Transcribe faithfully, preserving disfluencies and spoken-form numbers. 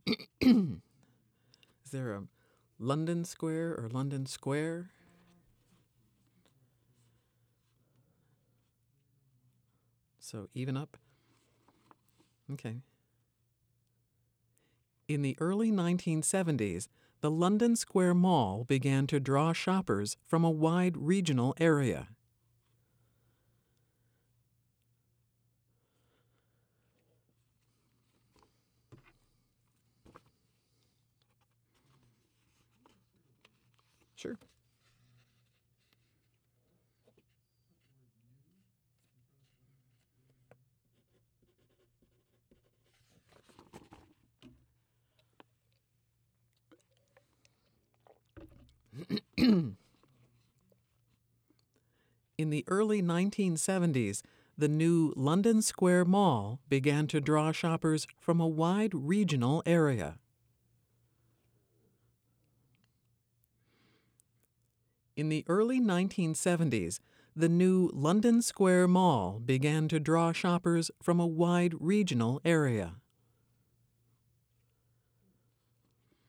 Is there a London Square or London Square? So even up. Okay. In the early nineteen seventies, the London Square Mall began to draw shoppers from a wide regional area. Sure. In the early nineteen seventies, the new London Square Mall began to draw shoppers from a wide regional area. In the early nineteen seventies, the new London Square Mall began to draw shoppers from a wide regional area.